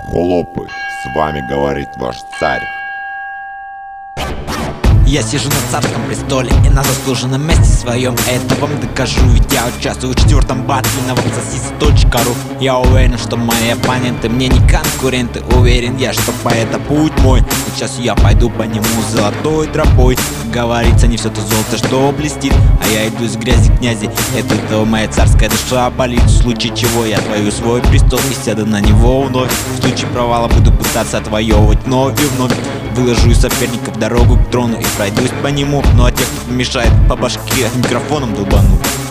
Холопы, с вами говорит ваш царь. Я сижу на царском престоле и на заслуженном месте своем. Это вам докажу, ведь я участвую в 4-м батле на websocisis.ru. Я уверен, что мои оппоненты мне не конкуренты. Уверен я, что по это путь мой. Сейчас я пойду по нему золотой тропой. Как говорится, не все то золото, что блестит, а я иду из грязи князи. Это этого моя царская душа болит. В случае чего я отвою свой престол и сяду на него вновь. В случае провала буду пытаться отвоевывать вновь и вновь. Выложу из соперников дорогу к трону и пройдусь по нему. Ну а тех, кто помешает, по башке микрофоном долбану.